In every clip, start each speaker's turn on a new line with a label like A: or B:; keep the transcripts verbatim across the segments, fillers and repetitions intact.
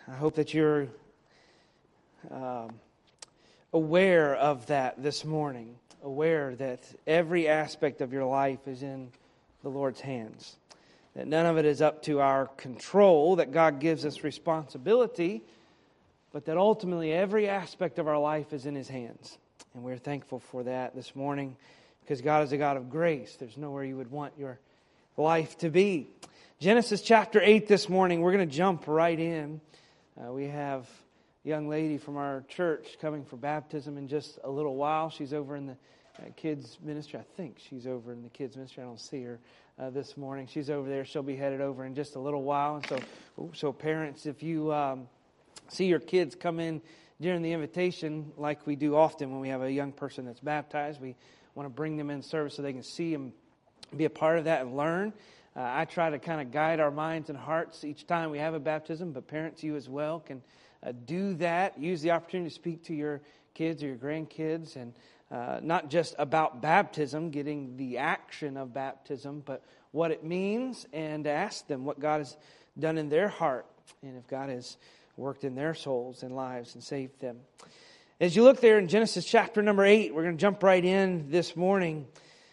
A: I hope that you're um, aware of that this morning, aware that every aspect of your life is in the Lord's hands, that none of it is up to our control, that God gives us responsibility, but that ultimately every aspect of our life is in His hands. And we're thankful for that this morning because God is a God of grace. There's nowhere you would want your life to be. Genesis chapter eight this morning, we're going to jump right in. Uh, we have a young lady from our church coming for baptism in just a little while. She's over in the uh, kids ministry. I think she's over in the kids ministry. I don't see her uh, this morning. She's over there. She'll be headed over in just a little while. And so, so parents, if you um, see your kids come in during the invitation, like we do often when we have a young person that's baptized, we want to bring them in service so they can see and be a part of that and learn. Uh, I try to kind of guide our minds and hearts each time we have a baptism, but parents, you as well, can uh, do that. Use the opportunity to speak to your kids or your grandkids, and uh, not just about baptism, getting the action of baptism, but what it means, and ask them what God has done in their heart, and if God has worked in their souls and lives and saved them. As you look there in Genesis chapter number eight, we're going to jump right in this morning.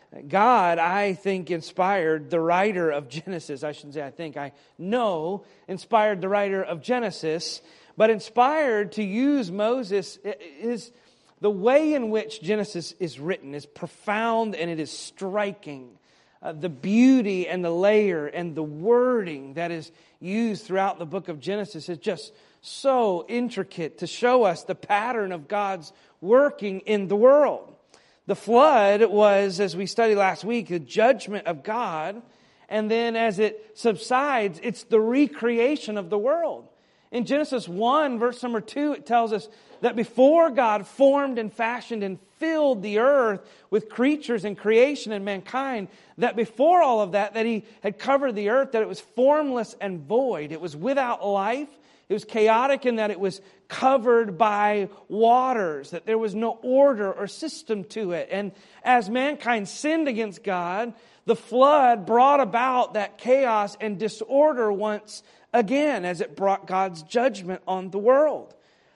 A: God, I think, inspired the writer of Genesis. I shouldn't say I think, I know inspired the writer of Genesis, but inspired to use Moses is the way in which Genesis is written is profound and it is striking. Uh, the beauty and the layer and the wording that is used throughout the book of Genesis is just so intricate to show us the pattern of God's working in the world. The flood was, as we studied last week, the judgment of God. And then as it subsides, it's the recreation of the world. In Genesis one, verse number two, it tells us that before God formed and fashioned and filled the earth with creatures and creation and mankind, that before all of that, that He had covered the earth, that it was formless and void. It was without life. It was chaotic in that it was covered by waters, that there was no order or system to it. And as mankind sinned against God, the flood brought about that chaos and disorder once again as it brought God's judgment on the world.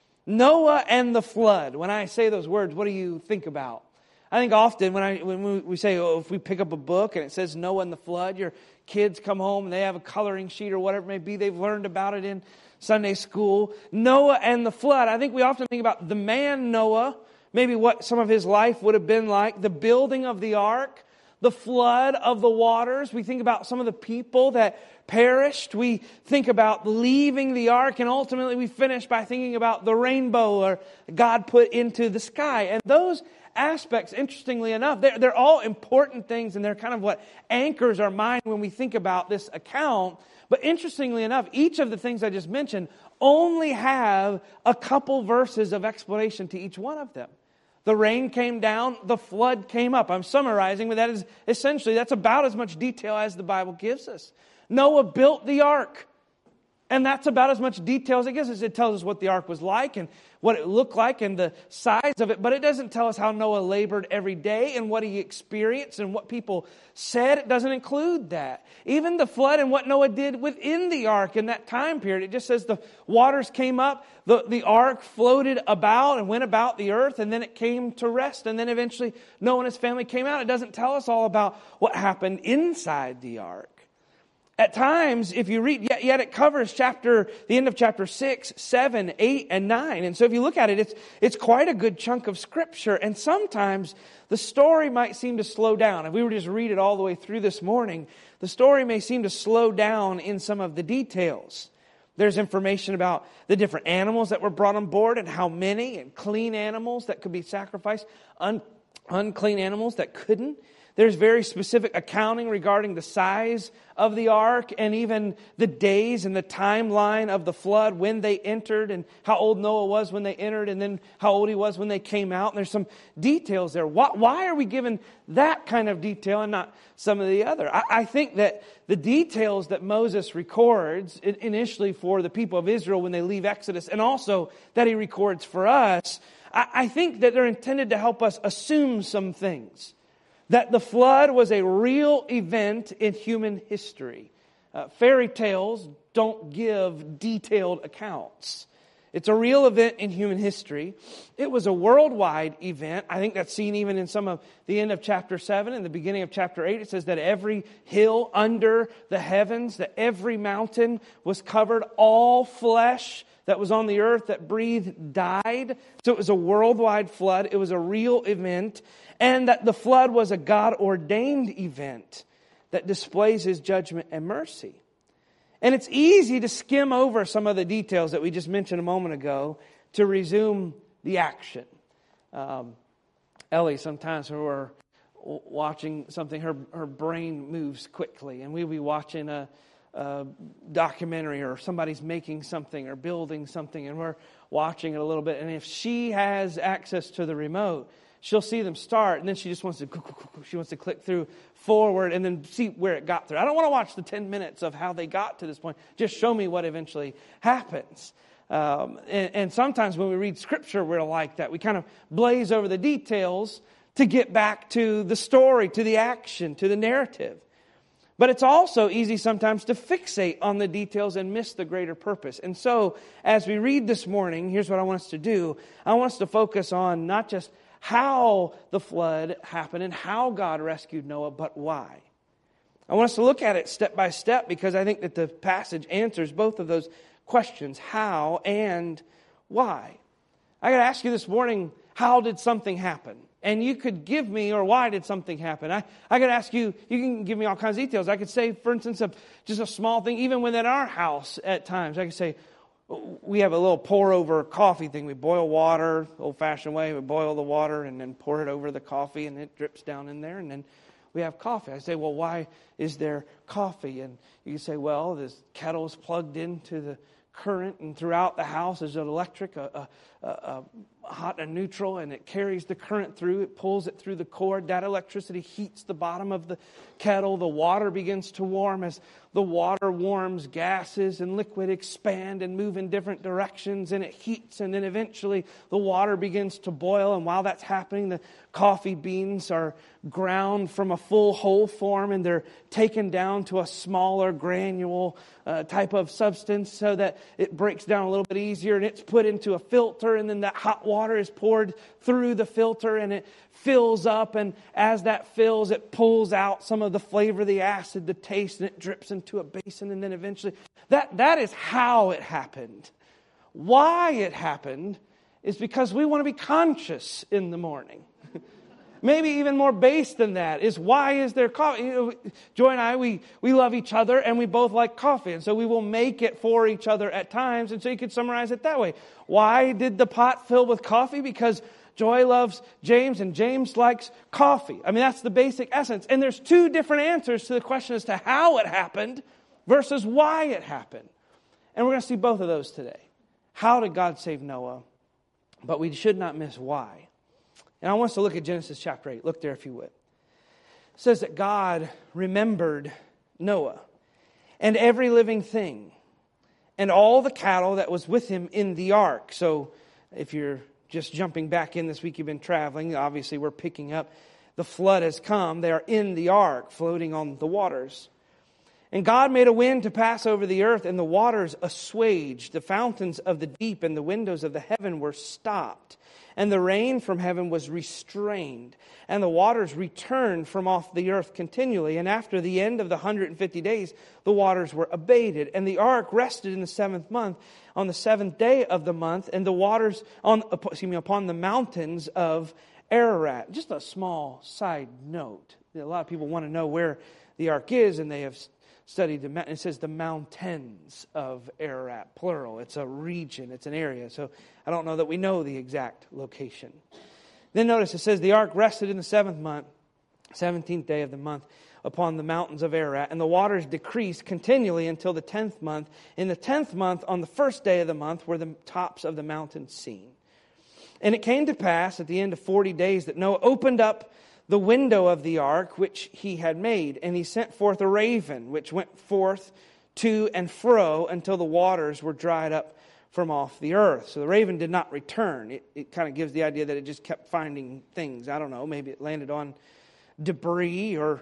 A: Noah and the flood. When I say those words, what do you think about? I think often when I when we say, oh, if we pick up a book and it says Noah and the flood, your kids come home and they have a coloring sheet or whatever it may be, they've learned about it in Sunday school. Noah and the flood. I think we often think about the man Noah, maybe what some of his life would have been like, the building of the ark, the flood of the waters. We think about some of the people that perished. We think about leaving the ark, and ultimately we finish by thinking about the rainbow or God put into the sky. And those aspects, interestingly enough, they're, they're all important things, and they're kind of what anchors our mind when we think about this account. But interestingly enough, each of the things I just mentioned only have a couple verses of explanation to each one of them. The rain came down, the flood came up. I'm summarizing, but that is essentially, that's about as much detail as the Bible gives us. Noah built the ark. And that's about as much detail as it gives us. It tells us what the ark was like and what it looked like and the size of it. But it doesn't tell us how Noah labored every day and what he experienced and what people said. It doesn't include that. Even the flood and what Noah did within the ark in that time period. It just says the waters came up, the, the ark floated about and went about the earth, and then it came to rest. And then eventually Noah and his family came out. It doesn't tell us all about what happened inside the ark. At times, if you read, yet, yet it covers chapter, the end of chapter six, seven, eight, and nine. And so if you look at it, it's, it's quite a good chunk of Scripture. And sometimes the story might seem to slow down. If we were to just read it all the way through this morning, the story may seem to slow down in some of the details. There's information about the different animals that were brought on board and how many, and clean animals that could be sacrificed, un, unclean animals that couldn't. There's very specific accounting regarding the size of the ark and even the days and the timeline of the flood, when they entered and how old Noah was when they entered and then how old he was when they came out. And there's some details there. Why, why are we given that kind of detail and not some of the other? I, I think that the details that Moses records initially for the people of Israel when they leave Exodus, and also that he records for us, I, I think that they're intended to help us assume some things. That the flood was a real event in human history. Uh, fairy tales don't give detailed accounts. It's a real event in human history. It was a worldwide event. I think that's seen even in some of the end of chapter seven and the beginning of chapter eight. It says that every hill under the heavens, that every mountain was covered, all flesh that was on the earth that breathed died. So it was a worldwide flood. It was a real event. And that the flood was a God-ordained event that displays His judgment and mercy. And it's easy to skim over some of the details that we just mentioned a moment ago to resume the action. Um, Ellie, sometimes when we're watching something, her, her brain moves quickly. And we'll be watching a, a documentary or somebody's making something or building something. And we're watching it a little bit. And if she has access to the remote, she'll see them start, and then she just wants to she wants to click through forward and then see where it got through. I don't want to watch the ten minutes of how they got to this point. Just show me what eventually happens. Um, and, and sometimes when we read Scripture, we're like that. We kind of blaze over the details to get back to the story, to the action, to the narrative. But it's also easy sometimes to fixate on the details and miss the greater purpose. And so, as we read this morning, here's what I want us to do. I want us to focus on not just how the flood happened and how God rescued Noah, but why. I want us to look at it step by step because I think that the passage answers both of those questions, how and why. I got to ask you this morning, how did something happen? And you could give me, or why did something happen? I, I could ask you, you can give me all kinds of details. I could say, for instance, a, just a small thing, even within our house at times. I could say, we have a little pour-over coffee thing. We boil water, old-fashioned way. We boil the water and then pour it over the coffee, and it drips down in there, and then we have coffee. I say, well, why is there coffee? And you say, well, this kettle is plugged into the current, and throughout the house is an electric, a, a, a, a hot and neutral, and it carries the current through. It pulls it through the cord. That electricity heats the bottom of the kettle. The water begins to warm. As the water warms, gases and liquid expand and move in different directions, and it heats, and then eventually the water begins to boil. And while that's happening, the coffee beans are ground from a full whole form, and they're taken down to a smaller granule uh, type of substance so that it breaks down a little bit easier, and it's put into a filter, and then that hot water is poured through the filter, and it fills up, and as that fills, it pulls out some of the flavor, the acid, the taste, and it drips into a basin, and then eventually, that, that is how it happened. Why it happened is because we want to be conscious in the morning. Maybe even more base than that is, why is there coffee? You know, Joy and I, we, we love each other, and we both like coffee. And so we will make it for each other at times. And so you could summarize it that way. Why did the pot fill with coffee? Because Joy loves James, and James likes coffee. I mean, that's the basic essence. And there's two different answers to the question as to how it happened versus why it happened. And we're going to see both of those today. How did God save Noah? But we should not miss why. And I want us to look at Genesis chapter eight. Look there if you would. It says that God remembered Noah and every living thing and all the cattle that was with him in the ark. So if you're just jumping back in this week, you've been traveling, obviously we're picking up. The flood has come. They are in the ark, floating on the waters. And God made a wind to pass over the earth, and the waters assuaged. The fountains of the deep and the windows of the heaven were stopped. And the rain from heaven was restrained, and the waters returned from off the earth continually. And after the end of the one hundred fifty days, the waters were abated. And the ark rested in the seventh month, on the seventh day of the month, and the waters on excuse me upon the mountains of Ararat. Just a small side note. A lot of people want to know where the ark is, and they have studied the mountain. It says the mountains of Ararat, plural. It's a region, it's an area. So I don't know that we know the exact location. Then notice it says the ark rested in the seventh month, seventeenth day of the month, upon the mountains of Ararat, and the waters decreased continually until the tenth month. In the tenth month, on the first day of the month, were the tops of the mountains seen. And it came to pass at the end of forty days that Noah opened up the window of the ark which he had made, and he sent forth a raven, which went forth to and fro until the waters were dried up from off the earth. So the raven did not return. It, it kind of gives the idea that it just kept finding things. I don't know, maybe it landed on debris or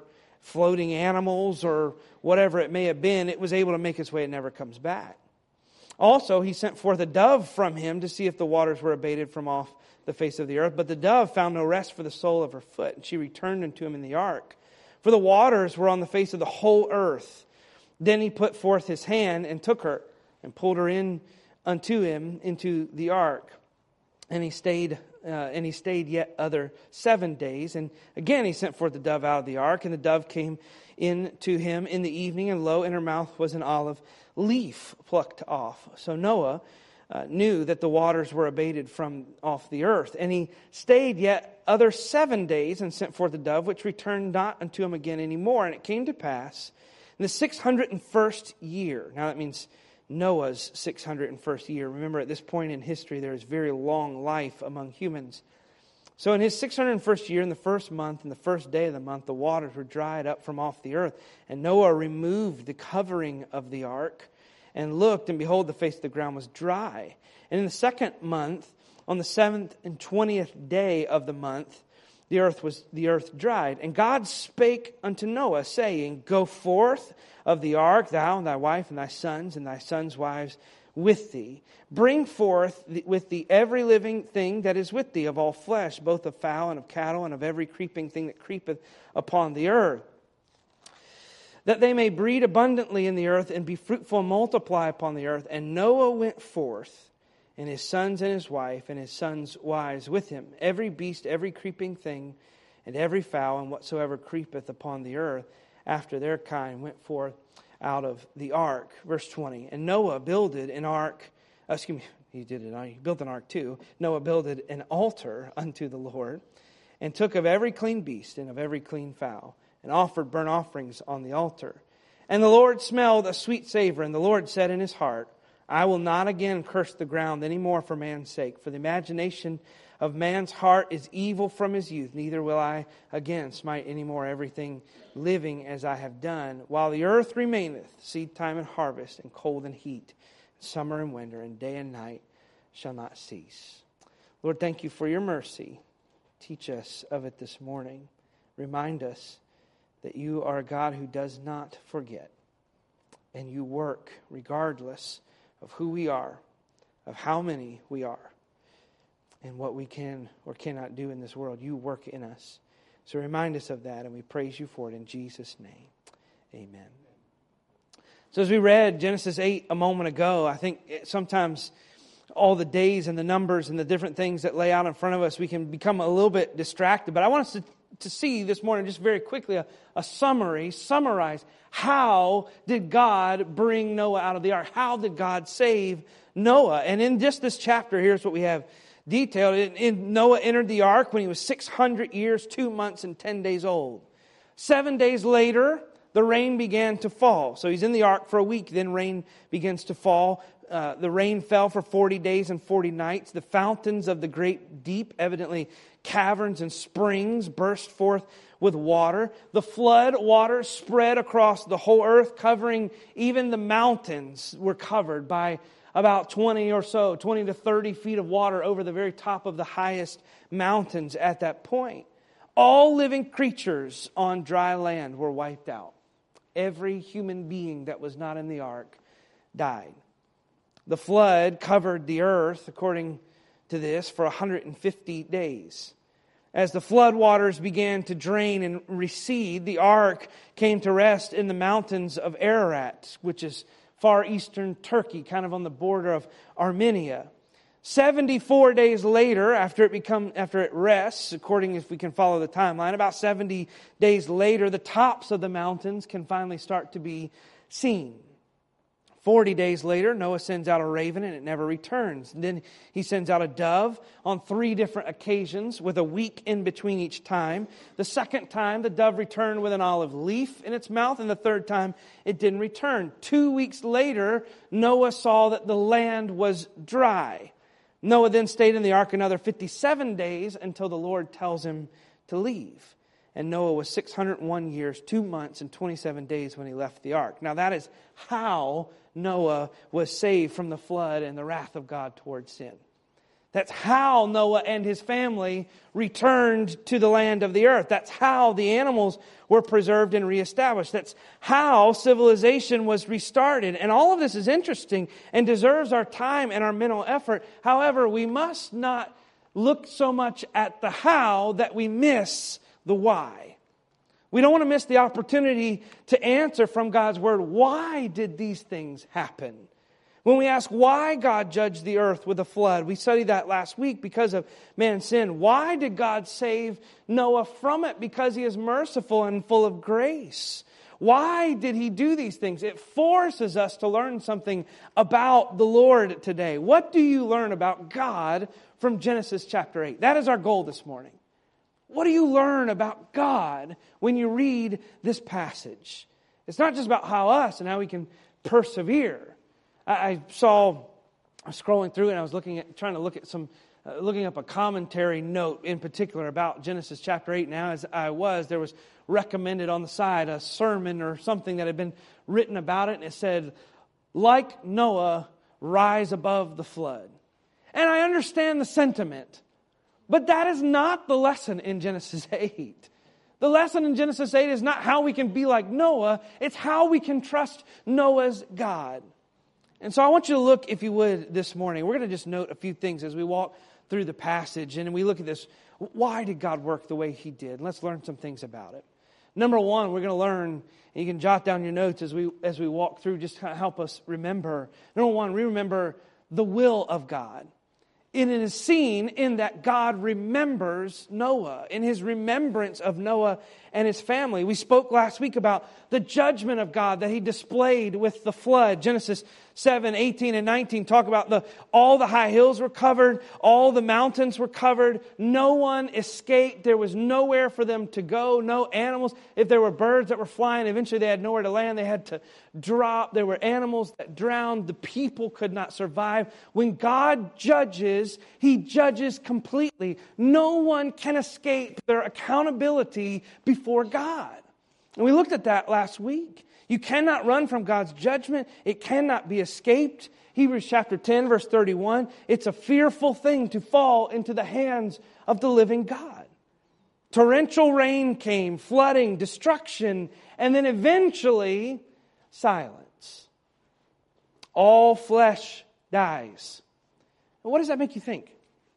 A: floating animals or whatever it may have been, it was able to make its way. It never comes back. Also, he sent forth a dove from him to see if the waters were abated from off the face of the earth. But the dove found no rest for the sole of her foot, and she returned unto him in the ark. For the waters were on the face of the whole earth. Then he put forth his hand and took her and pulled her in unto him into the ark. And he stayed, uh, and he stayed yet other seven days. And again he sent forth the dove out of the ark, and the dove came in to him in the evening, and lo, in her mouth was an olive leaf plucked off. So Noah uh, knew that the waters were abated from off the earth. And he stayed yet other seven days and sent forth the dove, which returned not unto him again any more. And it came to pass in the six hundred and first year. Now that means Noah's six hundred and first year. Remember, at this point in history, there is very long life among humans. So in his six hundred and first year, in the first month, in the first day of the month, the waters were dried up from off the earth. And Noah removed the covering of the ark and looked, and behold, the face of the ground was dry. And in the second month, on the seventh and twentieth day of the month, the earth was the earth dried. And God spake unto Noah, saying, Go forth of the ark, thou and thy wife and thy sons and thy sons' wives with thee. Bring forth with thee every living thing that is with thee of all flesh, both of fowl and of cattle and of every creeping thing that creepeth upon the earth, that they may breed abundantly in the earth and be fruitful and multiply upon the earth. And Noah went forth, and his sons and his wife and his sons' wives with him. Every beast, every creeping thing, and every fowl, and whatsoever creepeth upon the earth, after their kind, went forth out of the ark. Verse twenty. And Noah builded an ark. Uh, excuse me, he did it. He built an ark too. Noah builded an altar unto the Lord, and took of every clean beast and of every clean fowl, and offered burnt offerings on the altar. And the Lord smelled a sweet savor, and the Lord said in his heart, I will not again curse the ground any more for man's sake, for the imagination of man's heart is evil from his youth. Neither will I again smite any more everything living as I have done. While the earth remaineth, seed time and harvest, and cold and heat, summer and winter, and day and night shall not cease. Lord, thank you for your mercy. Teach us of it this morning. Remind us that you are a God who does not forget, and you work regardless of who we are, of how many we are, and what we can or cannot do in this world. You work in us. So remind us of that, and we praise you for it in Jesus' name. Amen. So as we read Genesis eight a moment ago, I think sometimes all the days and the numbers and the different things that lay out in front of us, we can become a little bit distracted. But I want us to, to see this morning, just very quickly, a, a summary, summarize how did God bring Noah out of the ark? How did God save Noah? And in just this chapter, here's what we have detailed. In, in Noah entered the ark when he was six hundred years, two months, and ten days old. Seven days later, the rain began to fall. So he's in the ark for a week, then rain begins to fall. Uh, the rain fell for forty days and forty nights. The fountains of the great deep, evidently caverns and springs, burst forth with water. The flood waters spread across the whole earth, covering even the mountains were covered by about twenty or so, twenty to thirty feet of water over the very top of the highest mountains at that point. All living creatures on dry land were wiped out. Every human being that was not in the ark died. The flood covered the earth, according to this, for one hundred fifty days. As the flood waters began to drain and recede, the ark came to rest in the mountains of Ararat, which is far eastern Turkey, kind of on the border of Armenia. seventy-four days later, after it become after it rests, according if we can follow the timeline, about seventy days later, the tops of the mountains can finally start to be seen. Forty days later, Noah sends out a raven and it never returns. And then he sends out a dove on three different occasions with a week in between each time. The second time, the dove returned with an olive leaf in its mouth, and the third time, it didn't return. Two weeks later, Noah saw that the land was dry. Noah then stayed in the ark another fifty-seven days until the Lord tells him to leave. And Noah was six hundred one years, two months, and twenty-seven days when he left the ark. Now that is how Noah was saved from the flood and the wrath of God towards sin. That's how Noah and his family returned to the land of the earth. That's how the animals were preserved and reestablished. That's how civilization was restarted. And all of this is interesting and deserves our time and our mental effort. However, we must not look so much at the how that we miss the why. We don't want to miss the opportunity to answer from God's Word, why did these things happen? When we ask why God judged the earth with a flood, we studied that last week because of man's sin. Why did God save Noah from it? Because He is merciful and full of grace. Why did He do these things? It forces us to learn something about the Lord today. What do you learn about God from Genesis chapter eight? That is our goal this morning. What do you learn about God when you read this passage? It's not just about how us and how we can persevere. I saw, I was scrolling through and I was looking at, trying to look at some, uh, looking up a commentary note in particular about Genesis chapter eight. Now, as I was, there was recommended on the side a sermon or something that had been written about it, and it said, like Noah, rise above the flood. And I understand the sentiment, but that is not the lesson in Genesis eight. The lesson in Genesis eight is not how we can be like Noah, it's how we can trust Noah's God. And so I want you to look, if you would, this morning. We're going to just note a few things as we walk through the passage. And we look at this. Why did God work the way He did? Let's learn some things about it. Number one, we're going to learn, and you can jot down your notes as we as we walk through, just to kind of help us remember. Number one, we remember the will of God. And it is seen in that God remembers Noah, in His remembrance of Noah and his family. We spoke last week about the judgment of God that He displayed with the flood. Genesis seven, eighteen, and nineteen talk about the all the high hills were covered, all the mountains were covered, no one escaped, there was nowhere for them to go, no animals. If there were birds that were flying, eventually they had nowhere to land, they had to drop. There were animals that drowned, the people could not survive. When God judges, He judges completely. No one can escape their accountability before God. And we looked at that last week. You cannot run from God's judgment. It cannot be escaped. Hebrews chapter ten, verse thirty-one. It's a fearful thing to fall into the hands of the living God. Torrential rain came, flooding, destruction, and then eventually silence. All flesh dies. What does that make you think?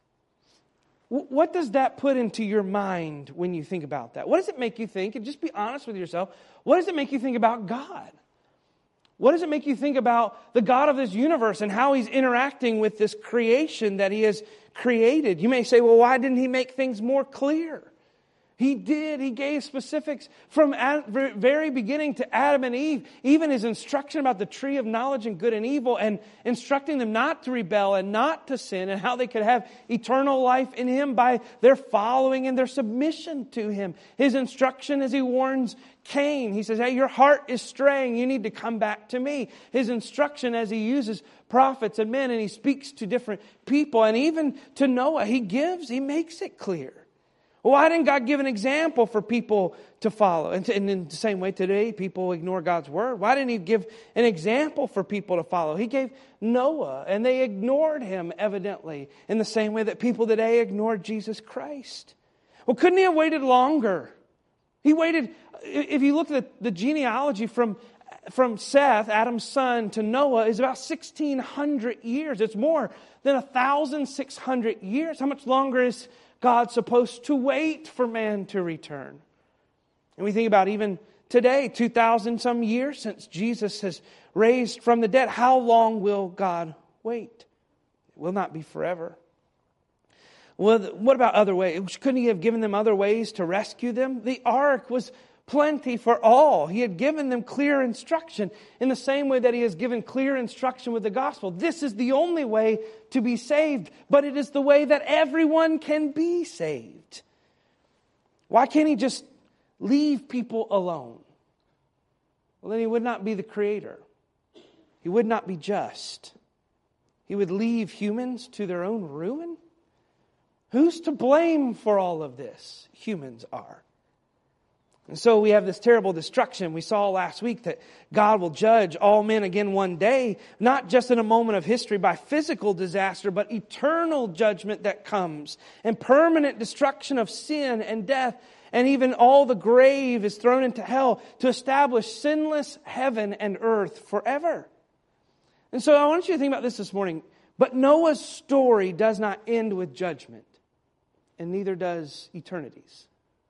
A: What does that put into your mind when you think about that? What does it make you think? And just be honest with yourself. What does it make you think about God? What does it make you think about the God of this universe and how He's interacting with this creation that He has created? You may say, well, why didn't He make things more clear? He did. He gave specifics from the very beginning to Adam and Eve. Even His instruction about the tree of knowledge and good and evil, and instructing them not to rebel and not to sin, and how they could have eternal life in Him by their following and their submission to Him. His instruction as He warns Cain. He says, hey, your heart is straying. You need to come back to me. His instruction as He uses prophets and men, and He speaks to different people. And even to Noah, He gives, He makes it clear. Why didn't God give an example for people to follow? And in the same way today, people ignore God's word. Why didn't He give an example for people to follow? He gave Noah, and they ignored him, evidently, in the same way that people today ignored Jesus Christ. Well, couldn't He have waited longer? He waited, if you look at the genealogy from, from Seth, Adam's son, to Noah, is about sixteen hundred years. It's more than one thousand six hundred years. How much longer is God supposed to wait for man to return? And we think about even today, two thousand some years since Jesus has raised from the dead. How long will God wait? It will not be forever. Well, what about other ways? Couldn't He have given them other ways to rescue them? The ark was plenty for all. He had given them clear instruction in the same way that He has given clear instruction with the gospel. This is the only way to be saved, but it is the way that everyone can be saved. Why can't He just leave people alone? Well, then He would not be the creator. He would not be just. He would leave humans to their own ruin? Who's to blame for all of this? Humans are. And so we have this terrible destruction. We saw last week that God will judge all men again one day, not just in a moment of history by physical disaster, but eternal judgment that comes, and permanent destruction of sin and death, and even all the grave is thrown into hell to establish sinless heaven and earth forever. And so I want you to think about this this morning. But Noah's story does not end with judgment, and neither does eternity's.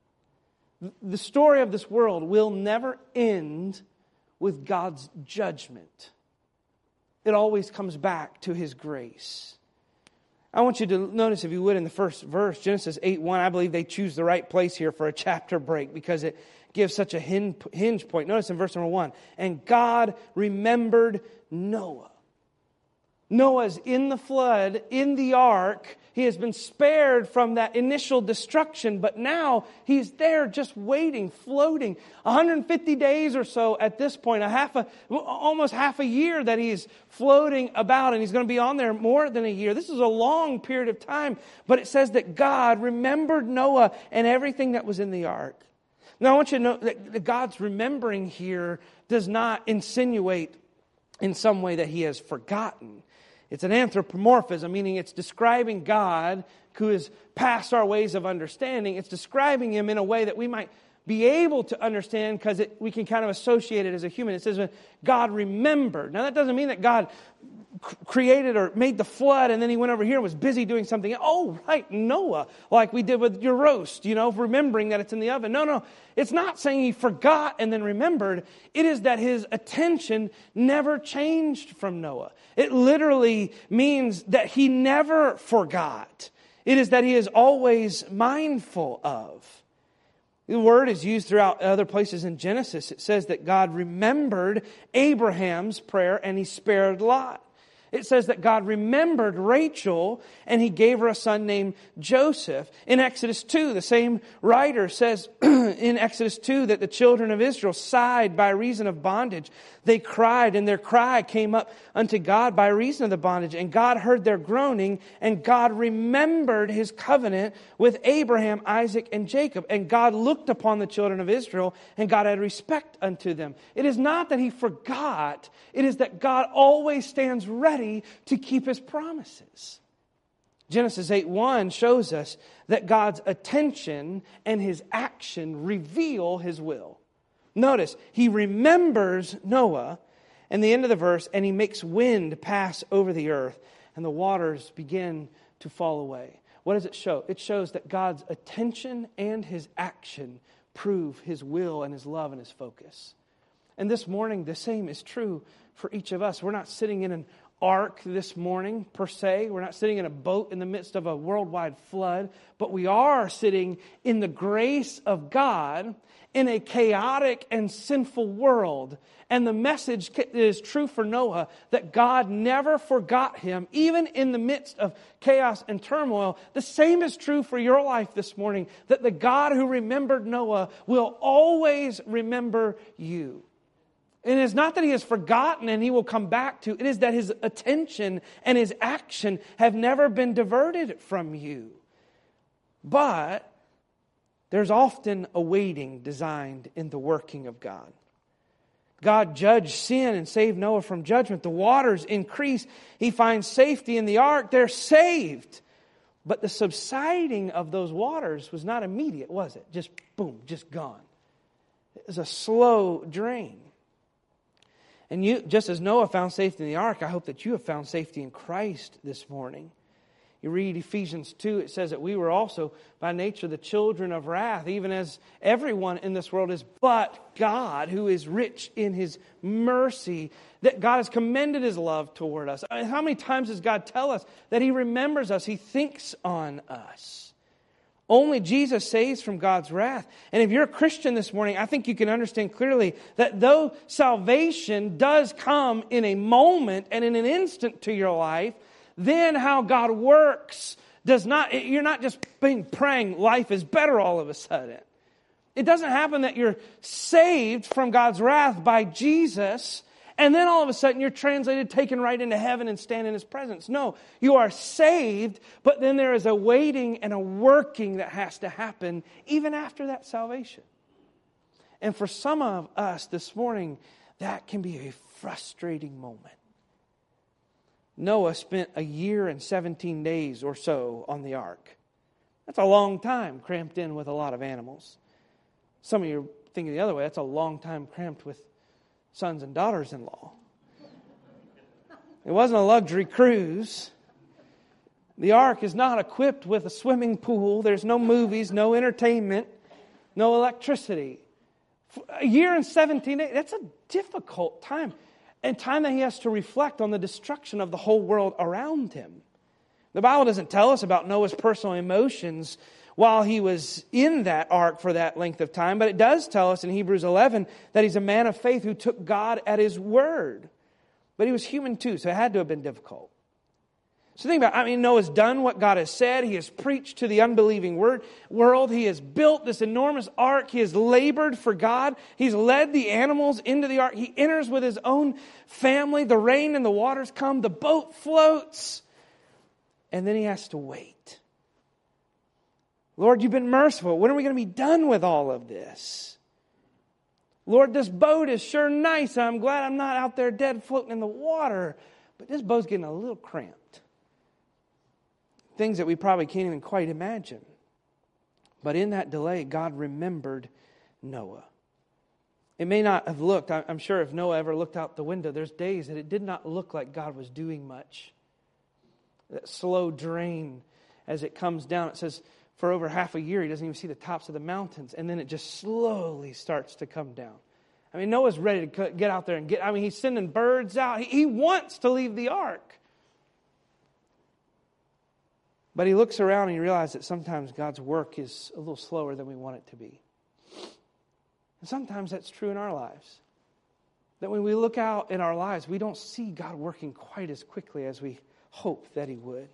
A: The story of this world will never end with God's judgment. It always comes back to His grace. I want you to notice, if you would, in the first verse, Genesis eight one, I believe they choose the right place here for a chapter break because it gives such a hinge point. Notice in verse number one, and God remembered Noah. Noah's in the flood, in the ark. He has been spared from that initial destruction, but now he's there just waiting, floating. one hundred fifty days or so at this point, a half a, almost half a year that he's floating about, and he's going to be on there more than a year. This is a long period of time, but it says that God remembered Noah and everything that was in the ark. Now I want you to know that God's remembering here does not insinuate in some way that He has forgotten. It's an anthropomorphism, meaning it's describing God who is past our ways of understanding. It's describing Him in a way that we might be able to understand because we can kind of associate it as a human. It says God remembered. Now that doesn't mean that God created or made the flood and then He went over here and was busy doing something. Oh, right, Noah, like we did with your roast, you know, remembering that it's in the oven. No, no, it's not saying He forgot and then remembered. It is that His attention never changed from Noah. It literally means that He never forgot. It is that He is always mindful of. The word is used throughout other places in Genesis. It says that God remembered Abraham's prayer and He spared Lot. It says that God remembered Rachel and He gave her a son named Joseph. In Exodus two, the same writer says in Exodus two that the children of Israel sighed by reason of bondage. They cried, and their cry came up unto God by reason of the bondage. And God heard their groaning, and God remembered His covenant with Abraham, Isaac, and Jacob. And God looked upon the children of Israel, and God had respect unto them. It is not that He forgot. It is that God always stands ready to keep His promises. Genesis eight one shows us that God's attention and His action reveal His will. Notice, He remembers Noah, and the end of the verse, and He makes wind pass over the earth, and the waters begin to fall away. What does it show? It shows that God's attention and His action prove His will and His love and His focus. And this morning, the same is true for each of us. We're not sitting in an ark this morning, per se. We're not sitting in a boat in the midst of a worldwide flood, but we are sitting in the grace of God in a chaotic and sinful world. And the message is true for Noah, that God never forgot him, even in the midst of chaos and turmoil. The same is true for your life this morning, that the God who remembered Noah will always remember you. And it is not that He has forgotten and He will come back to. It is that His attention and His action have never been diverted from you. But there's often a waiting designed in the working of God. God judged sin and saved Noah from judgment. The waters increase. He finds safety in the ark. They're saved. But the subsiding of those waters was not immediate, was it? Just boom, just gone. It was a slow drain. And you, just as Noah found safety in the ark, I hope that you have found safety in Christ this morning. You read Ephesians two, it says that we were also by nature the children of wrath, even as everyone in this world is, but God, who is rich in His mercy, that God has commended His love toward us. I mean, how many times does God tell us that He remembers us, He thinks on us? Only Jesus saves from God's wrath. And if you're a Christian this morning, I think you can understand clearly that though salvation does come in a moment and in an instant to your life, then how God works does not, you're not just being praying life is better all of a sudden. It doesn't happen that you're saved from God's wrath by Jesus, and then all of a sudden you're translated, taken right into heaven and stand in His presence. No, you are saved, but then there is a waiting and a working that has to happen even after that salvation. And for some of us this morning, that can be a frustrating moment. Noah spent a year and seventeen days or so on the ark. That's a long time cramped in with a lot of animals. Some of you are thinking the other way. That's a long time cramped with sons and daughters-in-law. It wasn't a luxury cruise. The ark is not equipped with a swimming pool. There's no movies, no entertainment, no electricity. A year and seventeen days, that's a difficult time. And time that he has to reflect on the destruction of the whole world around him. The Bible doesn't tell us about Noah's personal emotions while he was in that ark for that length of time, but it does tell us in Hebrews eleven that he's a man of faith who took God at His word. But he was human too, so it had to have been difficult. So think about it. I mean, Noah's done what God has said. He has preached to the unbelieving word, world. He has built this enormous ark. He has labored for God. He's led the animals into the ark. He enters with his own family. The rain and the waters come. The boat floats. And then he has to wait. Lord, you've been merciful. When are we going to be done with all of this? Lord, this boat is sure nice. I'm glad I'm not out there dead floating in the water. But this boat's getting a little cramped. Things that we probably can't even quite imagine. But in that delay, God remembered Noah. It may not have looked, I'm sure if Noah ever looked out the window, there's days that it did not look like God was doing much. That slow drain as it comes down. It says for over half a year, he doesn't even see the tops of the mountains. And then it just slowly starts to come down. I mean, Noah's ready to get out there and get, I mean, he's sending birds out. He, he wants to leave the ark. But he looks around and he realizes that sometimes God's work is a little slower than we want it to be. And sometimes that's true in our lives. That when we look out in our lives, we don't see God working quite as quickly as we hope that He would.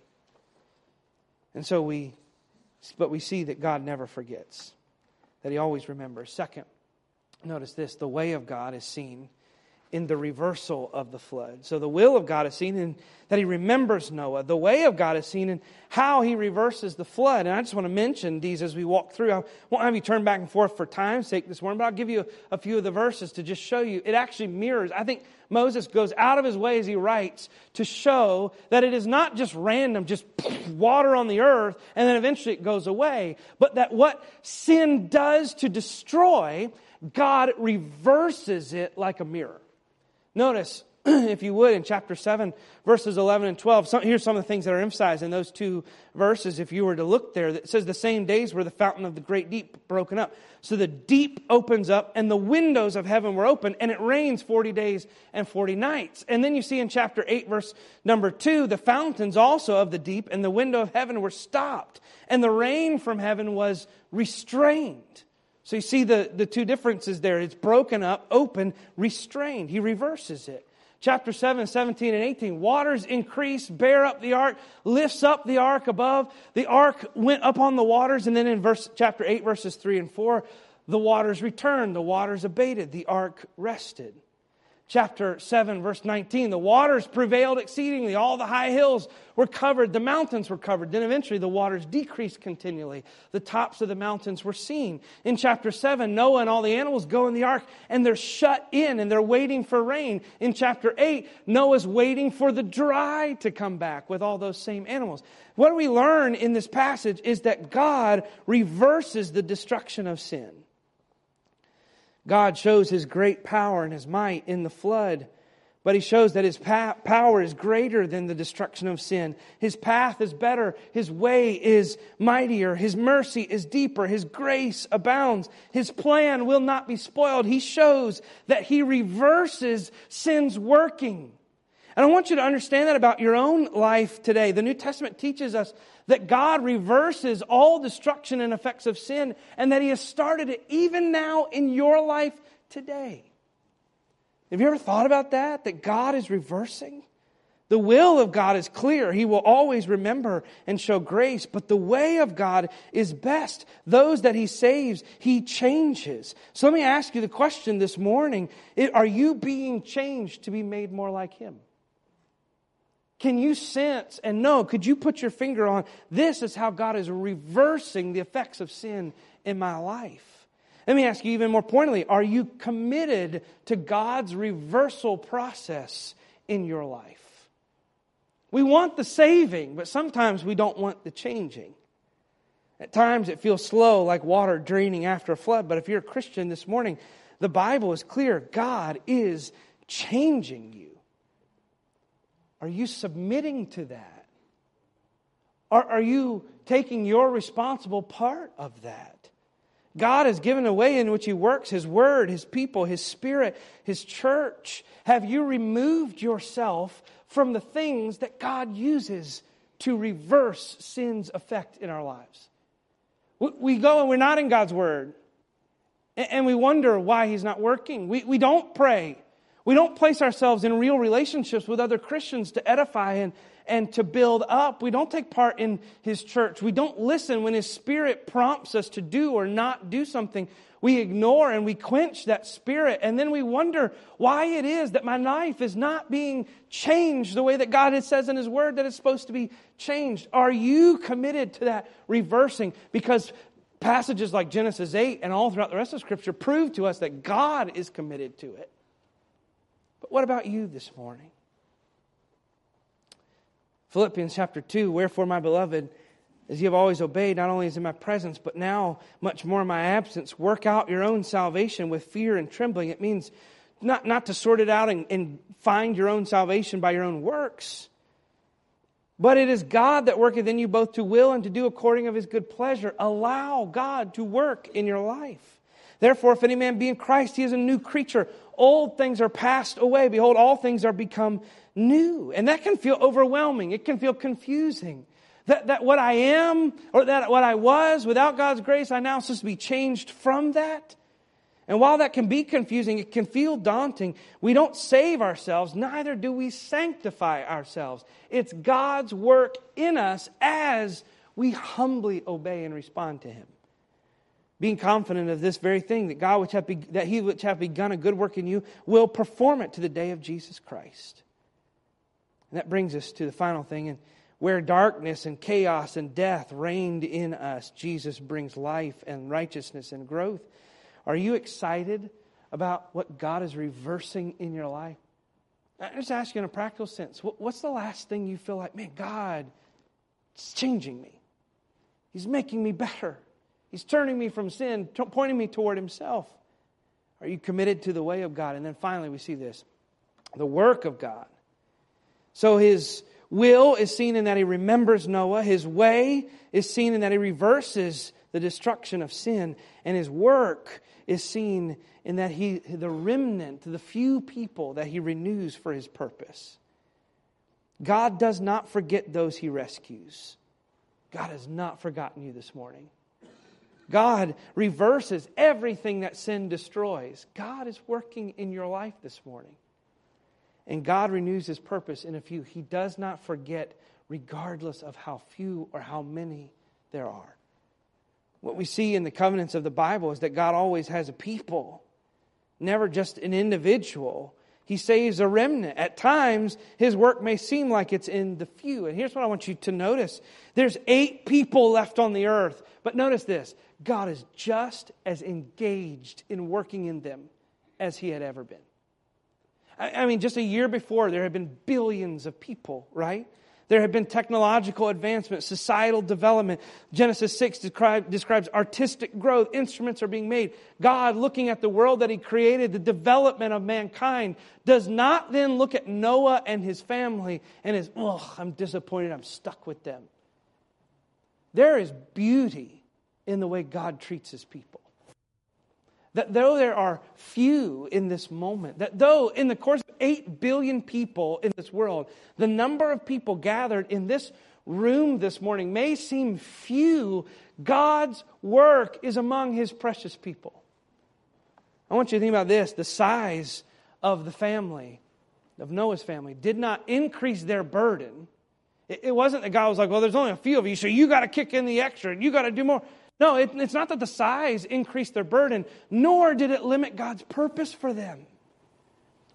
A: And so we, but we see that God never forgets. That He always remembers. Second, notice this, the way of God is seen in the reversal of the flood. So the will of God is seen in that He remembers Noah. The way of God is seen in how He reverses the flood. And I just want to mention these as we walk through. I won't have you turn back and forth for time's sake this morning, but I'll give you a, a few of the verses to just show you. It actually mirrors. I think Moses goes out of his way as he writes to show that it is not just random, just water on the earth, and then eventually it goes away. But that what sin does to destroy, God reverses it like a mirror. Notice, if you would, in chapter seven, verses eleven and twelve, some, here's some of the things that are emphasized in those two verses. If you were to look there, it says the same days were the fountain of the great deep broken up. So the deep opens up and the windows of heaven were open, and it rains forty days and forty nights. And then you see in chapter eight, verse number two, the fountains also of the deep and the window of heaven were stopped, and the rain from heaven was restrained. So you see the, the two differences there. It's broken up, open, restrained. He reverses it. Chapter seven, seventeen, and eighteen. Waters increase, bear up the ark, lifts up the ark above. The ark went up on the waters. And then in verse chapter eight, verses three and four, the waters returned. The waters abated. The ark rested. Chapter seven, verse nineteen, the waters prevailed exceedingly. All the high hills were covered. The mountains were covered. Then eventually the waters decreased continually. The tops of the mountains were seen. In chapter seven, Noah and all the animals go in the ark and they're shut in and they're waiting for rain. In chapter eight, Noah's waiting for the dry to come back with all those same animals. What we learn in this passage is that God reverses the destruction of sin. God shows His great power and His might in the flood, but He shows that His pa- power is greater than the destruction of sin. His path is better. His way is mightier. His mercy is deeper. His grace abounds. His plan will not be spoiled. He shows that He reverses sin's working. And I want you to understand that about your own life today. The New Testament teaches us that God reverses all destruction and effects of sin, and that He has started it even now in your life today. Have you ever thought about that? That God is reversing? The will of God is clear. He will always remember and show grace, but the way of God is best. Those that He saves, He changes. So let me ask you the question this morning. Are you being changed to be made more like Him? Can you sense and know, could you put your finger on, this is how God is reversing the effects of sin in my life? Let me ask you even more pointedly, are you committed to God's reversal process in your life? We want the saving, but sometimes we don't want the changing. At times it feels slow, like water draining after a flood. But if you're a Christian this morning, the Bible is clear. God is changing you. Are you submitting to that? Are, are you taking your responsible part of that? God has given a way in which He works, His Word, His people, His Spirit, His church. Have you removed yourself from the things that God uses to reverse sin's effect in our lives? We go and we're not in God's Word. And we wonder why He's not working. We, we don't pray. We don't place ourselves in real relationships with other Christians to edify and, and to build up. We don't take part in His church. We don't listen when His Spirit prompts us to do or not do something. We ignore and we quench that Spirit. And then we wonder why it is that my life is not being changed the way that God says in His Word that it's supposed to be changed. Are you committed to that reversing? Because passages like Genesis eight and all throughout the rest of Scripture prove to us that God is committed to it. But what about you this morning? Philippians chapter two, wherefore, my beloved, as you have always obeyed, not only as in my presence, but now much more in my absence, work out your own salvation with fear and trembling. It means not, not to sort it out and, and find your own salvation by your own works. But it is God that worketh in you both to will and to do according of His good pleasure. Allow God to work in your life. Therefore, if any man be in Christ, he is a new creature. Old things are passed away. Behold, all things are become new. And that can feel overwhelming. It can feel confusing. That, that what I am, or that what I was, without God's grace, I now supposed to be changed from that. And while that can be confusing, it can feel daunting. We don't save ourselves, neither do we sanctify ourselves. It's God's work in us as we humbly obey and respond to Him. Being confident of this very thing, that God which hath be, that He which hath begun a good work in you will perform it to the day of Jesus Christ. And that brings us to the final thing. And where darkness and chaos and death reigned in us, Jesus brings life and righteousness and growth. Are you excited about what God is reversing in your life? I just ask you in a practical sense, what's the last thing you feel like, man, God is changing me. He's making me better. He's turning me from sin, pointing me toward Himself. Are you committed to the way of God? And then finally we see this, the work of God. So His will is seen in that He remembers Noah. His way is seen in that He reverses the destruction of sin. And His work is seen in that He, the remnant, the few people that He renews for His purpose. God does not forget those He rescues. God has not forgotten you this morning. God reverses everything that sin destroys. God is working in your life this morning. And God renews His purpose in a few. He does not forget regardless of how few or how many there are. What we see in the covenants of the Bible is that God always has a people, never just an individual. He saves a remnant. At times, His work may seem like it's in the few. And here's what I want you to notice. There's eight people left on the earth. But notice this. God is just as engaged in working in them as He had ever been. I mean, just a year before, there had been billions of people, right? There had been technological advancement, societal development. Genesis six describe, describes artistic growth. Instruments are being made. God, looking at the world that He created, the development of mankind, does not then look at Noah and his family and is, oh, I'm disappointed, I'm stuck with them. There is beauty in the way God treats His people. That though there are few in this moment, that though in the course of eight billion people in this world, the number of people gathered in this room this morning may seem few, God's work is among His precious people. I want you to think about this. The size of the family, of Noah's family, did not increase their burden. It wasn't that God was like, well, there's only a few of you, so you got to kick in the extra, and you got to do more. No, it, it's not that the size increased their burden, nor did it limit God's purpose for them.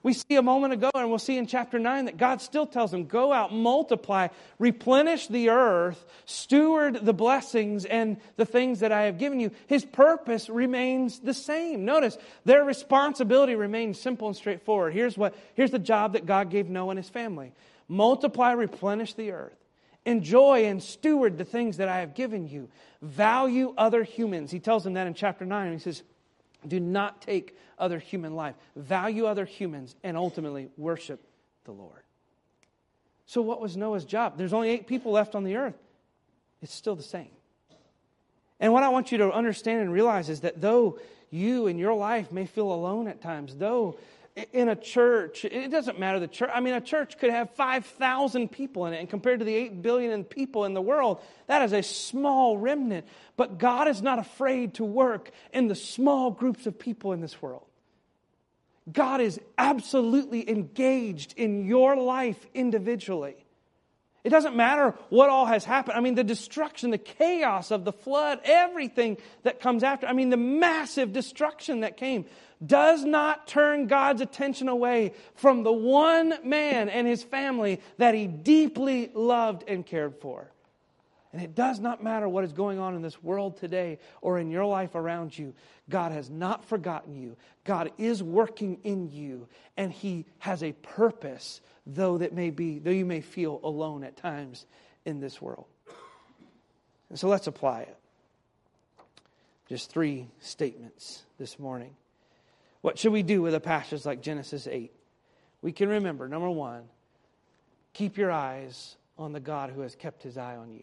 A: We see a moment ago, and we'll see in chapter nine, that God still tells them, go out, multiply, replenish the earth, steward the blessings and the things that I have given you. His purpose remains the same. Notice, their responsibility remains simple and straightforward. Here's what, here's the job that God gave Noah and his family. Multiply, replenish the earth. Enjoy and steward the things that I have given you. Value other humans. He tells them that in chapter nine. He says, do not take other human life. Value other humans and ultimately worship the Lord. So what was Noah's job? There's only eight people left on the earth. It's still the same. And what I want you to understand and realize is that though you in your life may feel alone at times, though in a church, it doesn't matter the church. I mean, a church could have five thousand people in it, and compared to the eight billion people in the world, that is a small remnant. But God is not afraid to work in the small groups of people in this world. God is absolutely engaged in your life individually. It doesn't matter what all has happened. I mean, the destruction, the chaos of the flood, everything that comes after. I mean, the massive destruction that came does not turn God's attention away from the one man and his family that He deeply loved and cared for. And it does not matter what is going on in this world today or in your life around you. God has not forgotten you. God is working in you, and He has a purpose, though that may be, though you may feel alone at times in this world. And so let's apply it. Just three statements this morning. What should we do with a passage like Genesis eight? We can remember, number one, keep your eyes on the God who has kept His eye on you.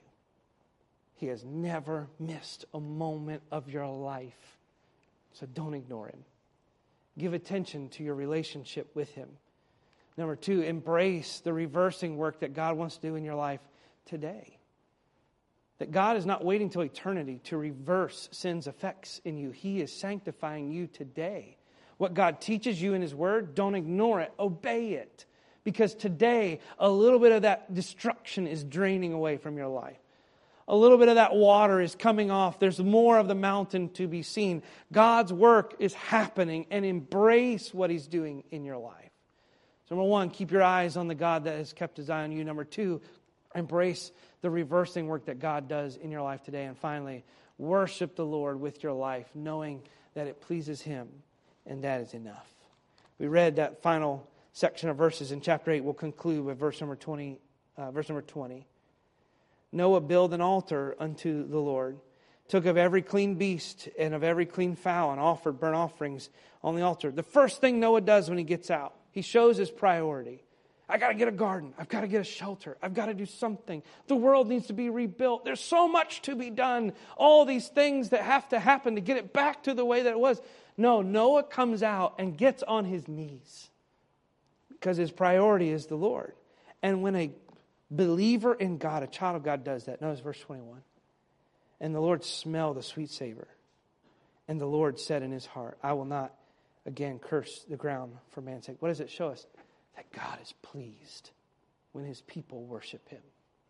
A: He has never missed a moment of your life. So don't ignore Him. Give attention to your relationship with Him. Number two, embrace the reversing work that God wants to do in your life today. That God is not waiting till eternity to reverse sin's effects in you. He is sanctifying you today. What God teaches you in His Word, don't ignore it. Obey it. Because today, a little bit of that destruction is draining away from your life. A little bit of that water is coming off. There's more of the mountain to be seen. God's work is happening, and embrace what He's doing in your life. So number one, keep your eyes on the God that has kept His eye on you. Number two, embrace the reversing work that God does in your life today. And finally, worship the Lord with your life, knowing that it pleases Him, and that is enough. We read that final section of verses in chapter eight. We'll conclude with verse number twenty. Uh, verse number twenty. Noah built an altar unto the Lord, took of every clean beast and of every clean fowl, and offered burnt offerings on the altar. The first thing Noah does when he gets out, he shows his priority. I got to get a garden. I've got to get a shelter. I've got to do something. The world needs to be rebuilt. There's so much to be done. All these things that have to happen to get it back to the way that it was. No, Noah comes out and gets on his knees because his priority is the Lord. And when a believer in God, a child of God, does that. Notice verse twenty-one. And the Lord smelled the sweet savor. And the Lord said in His heart, I will not again curse the ground for man's sake. What does it show us? That God is pleased when His people worship Him.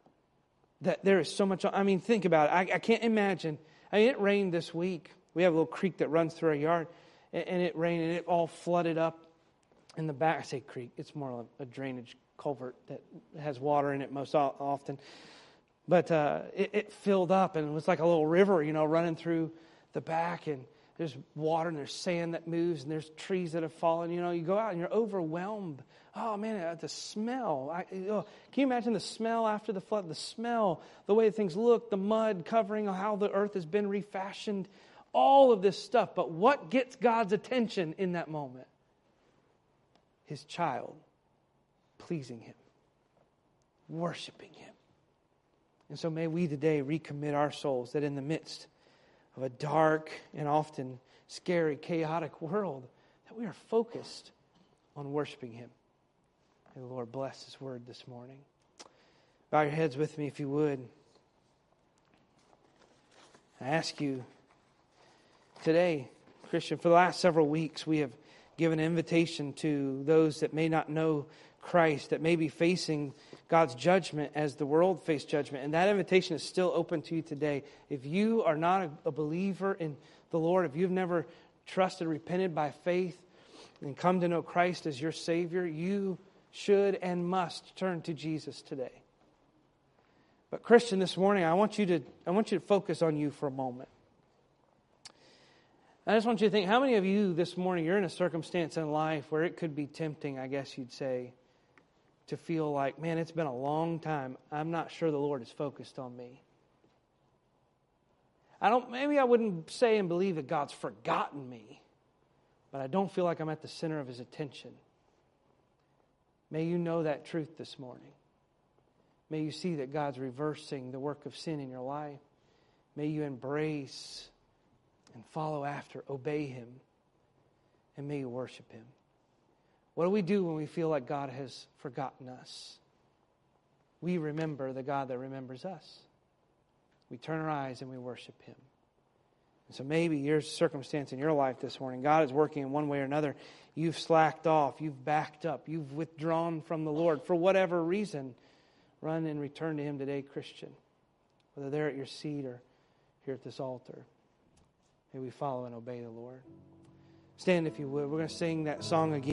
A: That there is so much, I mean, think about it. I, I can't imagine. I mean, it rained this week. We have a little creek that runs through our yard. And, and it rained and it all flooded up in the back. I say creek. It's more like a drainage culvert that has water in it most often. But uh, it, it filled up, and it was like a little river, you know, running through the back. And there's water, and there's sand that moves, and there's trees that have fallen. You know, you go out, and you're overwhelmed. Oh, man, the smell. I, oh, can you imagine the smell after the flood? The smell, the way things look, the mud covering, how the earth has been refashioned, all of this stuff. But what gets God's attention in that moment? His child pleasing Him, worshiping Him. And so may we today recommit our souls that in the midst of a dark and often scary, chaotic world, that we are focused on worshiping Him. May the Lord bless His word this morning. Bow your heads with me if you would. I ask you today, Christian, for the last several weeks we have given an invitation to those that may not know Christ, that may be facing God's judgment as the world faced judgment. And that invitation is still open to you today. If you are not a, a believer in the Lord, if you've never trusted, repented by faith, and come to know Christ as your Savior, you should and must turn to Jesus today. But Christian, this morning, I want you to I want you to focus on you for a moment. I just want you to think, how many of you this morning, you're in a circumstance in life where it could be tempting, I guess you'd say, to feel like, man, it's been a long time. I'm not sure the Lord is focused on me. I don't. Maybe I wouldn't say and believe that God's forgotten me, but I don't feel like I'm at the center of His attention. May you know that truth this morning. May you see that God's reversing the work of sin in your life. May you embrace and follow after, obey Him, and may you worship Him. What do we do when we feel like God has forgotten us? We remember the God that remembers us. We turn our eyes and we worship Him. And so maybe your circumstance in your life this morning, God is working in one way or another. You've slacked off, you've backed up, you've withdrawn from the Lord for whatever reason. Run and return to Him today, Christian. Whether there at your seat or here at this altar. May we follow and obey the Lord. Stand if you would. We're going to sing that song again.